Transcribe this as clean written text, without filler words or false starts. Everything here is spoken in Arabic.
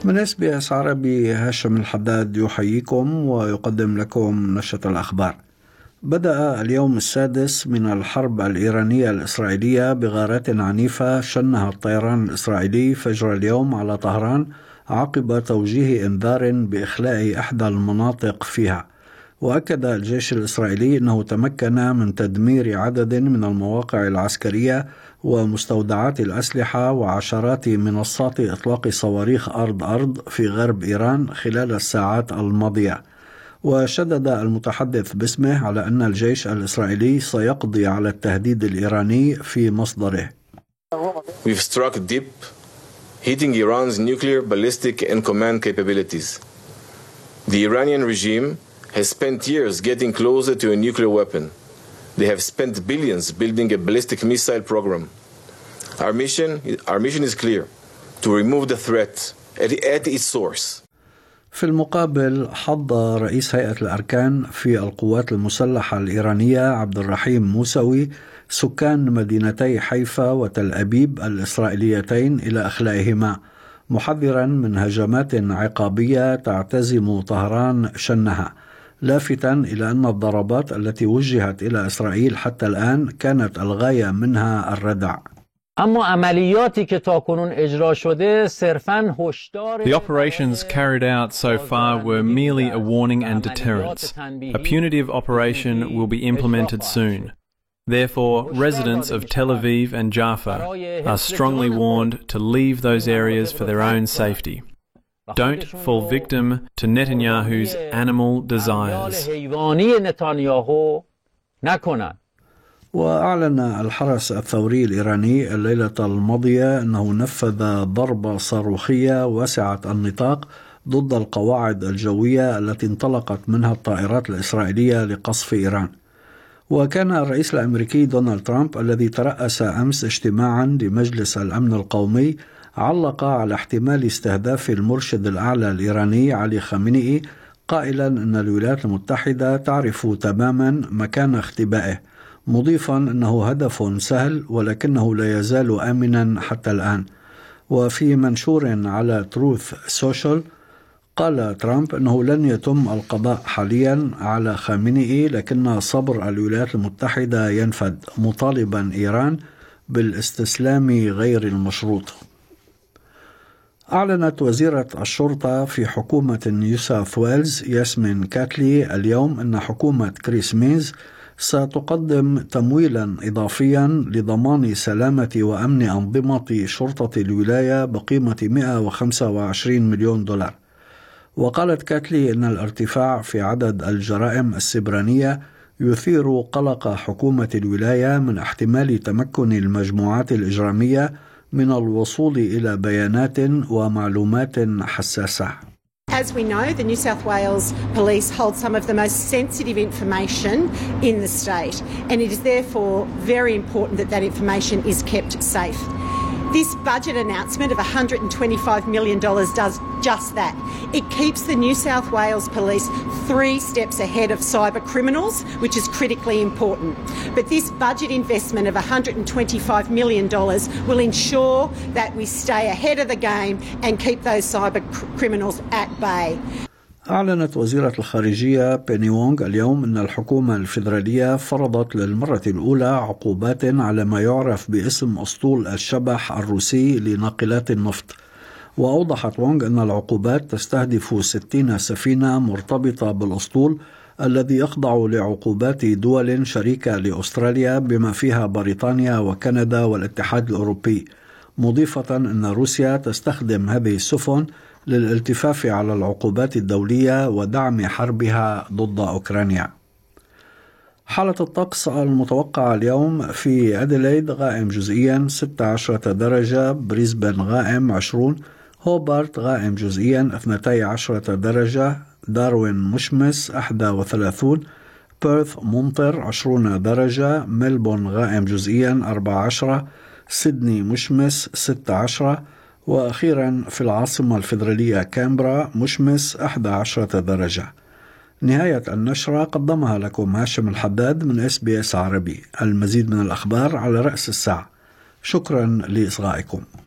من SBS عربي هاشم الحداد يحييكم ويقدم لكم نشرة الأخبار. بدأ اليوم السادس من الحرب الإيرانية الإسرائيلية بغارات عنيفة شنها الطيران الإسرائيلي فجر اليوم على طهران عقب توجيه إنذار بإخلاء إحدى المناطق فيها. وأكد الجيش الإسرائيلي أنه تمكن من تدمير عدد من المواقع العسكرية ومستودعات الأسلحة وعشرات منصات إطلاق صواريخ أرض في غرب إيران خلال الساعات الماضية. وشدد المتحدث باسمه على أن الجيش الإسرائيلي سيقضي على التهديد الإيراني في مصدره. We've struck deep, hitting Iran's nuclear, ballistic and command capabilities. The Iranian regime has spent years getting closer to a nuclear weapon. They have spent billions building a ballistic missile program. Our mission is clear: to remove the threat at its source. في المقابل حض رئيس هيئة الأركان في القوات المسلحة الإيرانية عبد الرحيم موسوي سكان مدينتي حيفا وتل أبيب الإسرائيليتين إلى إخلائهما، محذرا من هجمات عقابية تعتزم طهران شنها، لافتا إلى أن الضربات التي وجهت إلى إسرائيل حتى الآن كانت الغاية منها الردع. The operations carried out so far were merely a warning and deterrence. A punitive operation will be implemented soon. Therefore, residents of Tel Aviv and Jaffa are strongly warned to leave those areas for their own safety. Don't fall victim to Netanyahu's animal desires. وأعلن الحرس الثوري الإيراني الليلة الماضية أنه نفذ ضربة صاروخية واسعة النطاق ضد القواعد الجوية التي انطلقت منها الطائرات الإسرائيلية لقصف إيران. وكان الرئيس الأمريكي دونالد ترامب الذي ترأس أمس اجتماعا لمجلس الأمن القومي علق على احتمال استهداف المرشد الأعلى الإيراني علي خامنئي، قائلا أن الولايات المتحدة تعرف تماما مكان اختبائه، مضيفا أنه هدف سهل ولكنه لا يزال آمنا حتى الآن. وفي منشور على تروث سوشيال قال ترامب أنه لن يتم القضاء حاليا على خامنئي، لكن صبر الولايات المتحدة ينفد، مطالبا إيران بالاستسلام غير المشروط. أعلنت وزيرة الشرطة في حكومة نيو ساوث ويلز ياسمين كاتلي اليوم أن حكومة كريس مينز ستقدم تمويلا إضافيا لضمان سلامة وأمن أنظمة شرطة الولاية بقيمة $125 مليون. وقالت كاتلي أن الارتفاع في عدد الجرائم السبرانية يثير قلق حكومة الولاية من احتمال تمكن المجموعات الإجرامية من الوصول إلى بيانات ومعلومات حساسة. As we know, the New South Wales Police hold some of the most sensitive information in the state, and it is therefore very important that that information is kept safe. This budget announcement of $125 million does just that. It keeps the New South Wales Police 3 steps ahead of cyber criminals, which is critically important. But this budget investment of $125 million will ensure that we stay ahead of the game and keep those cyber criminals at bay. أعلنت وزيرة الخارجية بيني وونغ اليوم أن الحكومة الفيدرالية فرضت للمرة الأولى عقوبات على ما يعرف باسم أسطول الشبح الروسي لناقلات النفط. وأوضحت وونغ أن العقوبات تستهدف 60 سفينة مرتبطة بالأسطول الذي يخضع لعقوبات دول شريكة لأستراليا بما فيها بريطانيا وكندا والاتحاد الأوروبي، مضيفة أن روسيا تستخدم هذه السفن للالتفاف على العقوبات الدولية ودعم حربها ضد أوكرانيا. حالة الطقس المتوقعة اليوم: في أديلايد غائم جزئيا 16 درجة، بريسبن غائم 20، هوبارت غائم جزئيا 12 درجة، داروين مشمس 31، بيرث ممطر 20 درجة، ملبون غائم جزئيا 14، سيدني مشمس 16، وأخيرا في العاصمة الفيدرالية كامبرا مشمس 11 درجة. نهاية النشرة قدمها لكم هاشم الحداد من SBS عربي. المزيد من الأخبار على رأس الساعة. شكرا لإصغائكم.